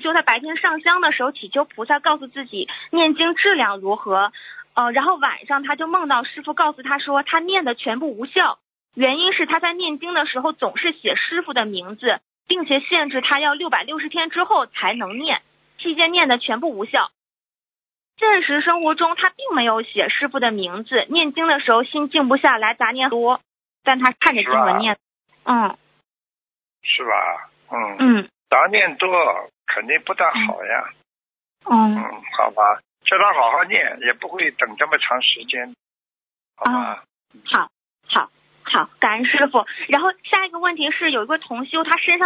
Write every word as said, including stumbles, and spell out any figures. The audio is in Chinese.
修，他白天上香的时候祈求菩萨告诉自己念经质量如何，呃，然后晚上他就梦到师父告诉他说他念的全部无效，原因是他在念经的时候总是写师父的名字，并且限制他要六百六十天之后才能念，期间念的全部无效。现实生活中他并没有写师父的名字，念经的时候心静不下来，杂念多，但他看着经文念。嗯， 是吧？嗯嗯， 杂念多肯定不大好呀。 嗯嗯，好吧，叫他好好念，也不会等这么长时间，好吧？ 好，好，好，感恩师父。然后下一个问题是，有一个同修他身上